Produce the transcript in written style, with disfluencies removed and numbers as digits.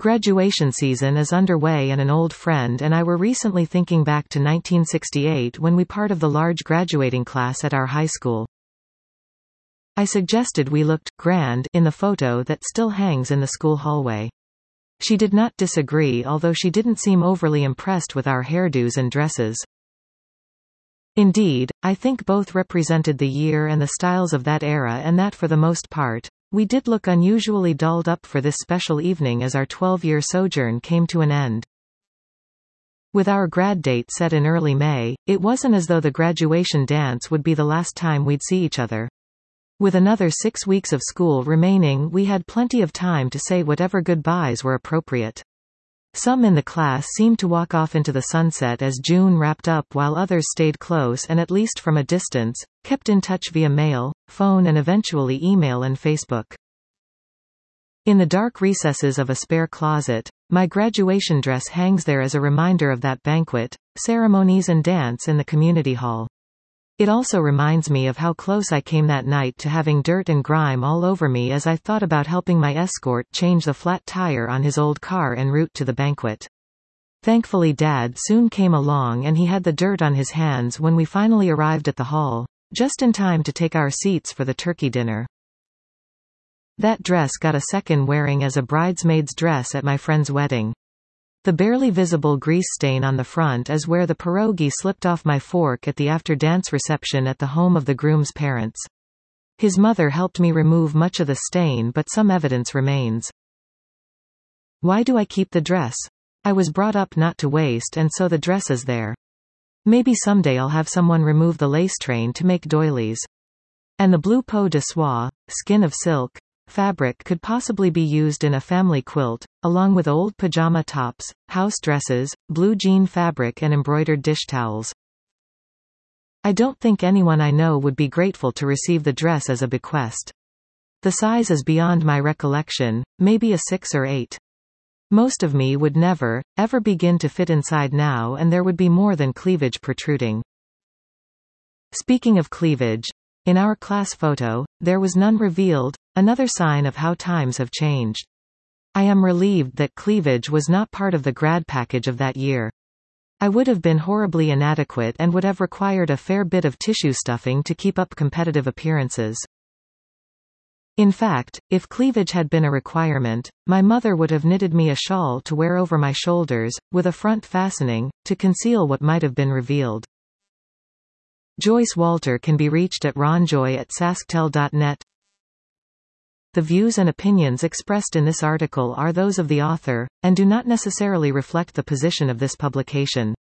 Graduation season is underway and an old friend and I were recently thinking back to 1968 when we part of the large graduating class at our high school. I suggested we looked grand in the photo that still hangs in the school hallway. She did not disagree, although she didn't seem overly impressed with our hairdos and dresses. Indeed, I think both represented the year and the styles of that era, and that for the most part, we did look unusually dolled up for this special evening as our 12-year sojourn came to an end. With our grad date set in early May, it wasn't as though the graduation dance would be the last time we'd see each other. With another 6 weeks of school remaining, we had plenty of time to say whatever goodbyes were appropriate. Some in the class seemed to walk off into the sunset as June wrapped up, while others stayed close and, at least from a distance, kept in touch via mail, phone and eventually email and Facebook. In the dark recesses of a spare closet, my graduation dress hangs there as a reminder of that banquet, ceremonies and dance in the community hall. It also reminds me of how close I came that night to having dirt and grime all over me as I thought about helping my escort change the flat tire on his old car en route to the banquet. Thankfully Dad soon came along and he had the dirt on his hands when we finally arrived at the hall, just in time to take our seats for the turkey dinner. That dress got a second wearing as a bridesmaid's dress at my friend's wedding. The barely visible grease stain on the front is where the pierogi slipped off my fork at the after-dance reception at the home of the groom's parents. His mother helped me remove much of the stain, but some evidence remains. Why do I keep the dress? I was brought up not to waste, and so the dress is there. Maybe someday I'll have someone remove the lace train to make doilies. And the blue peau de soie, skin of silk, fabric could possibly be used in a family quilt, along with old pajama tops, house dresses, blue jean fabric and embroidered dish towels. I don't think anyone I know would be grateful to receive the dress as a bequest. The size is beyond my recollection, maybe a 6 or 8. Most of me would never, ever begin to fit inside now, and there would be more than cleavage protruding. Speaking of cleavage, in our class photo, there was none revealed, another sign of how times have changed. I am relieved that cleavage was not part of the grad package of that year. I would have been horribly inadequate and would have required a fair bit of tissue stuffing to keep up competitive appearances. In fact, if cleavage had been a requirement, my mother would have knitted me a shawl to wear over my shoulders, with a front fastening, to conceal what might have been revealed. Joyce Walter can be reached at ronjoy@sasktel.net. The views and opinions expressed in this article are those of the author, and do not necessarily reflect the position of this publication.